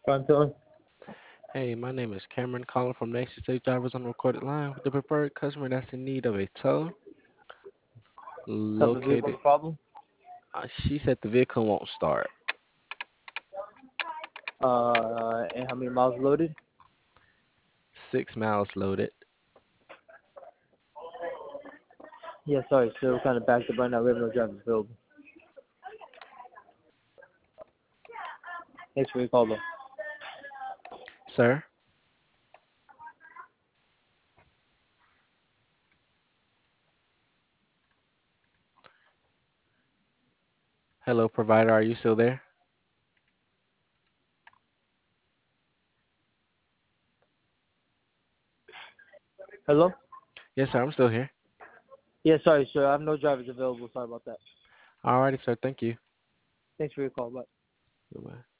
Pronto? Hey, my name is Cameron calling from Nation State Drivers on the recorded line with the preferred customer that's in need of a tow Type of vehicle located. problem? She said the vehicle won't start. And how many miles loaded? 6 miles loaded. Yeah, sorry, sir. We're kind of backed up right now. We have no drivers available. Thanks for your call, though. Sir? Hello, provider. Are you still there? Hello? Yes, sir. I'm still here. Yeah, sorry, sir. I have no drivers available. Sorry about that. Alrighty, sir. Thank you. Thanks for your call. Bye. Goodbye.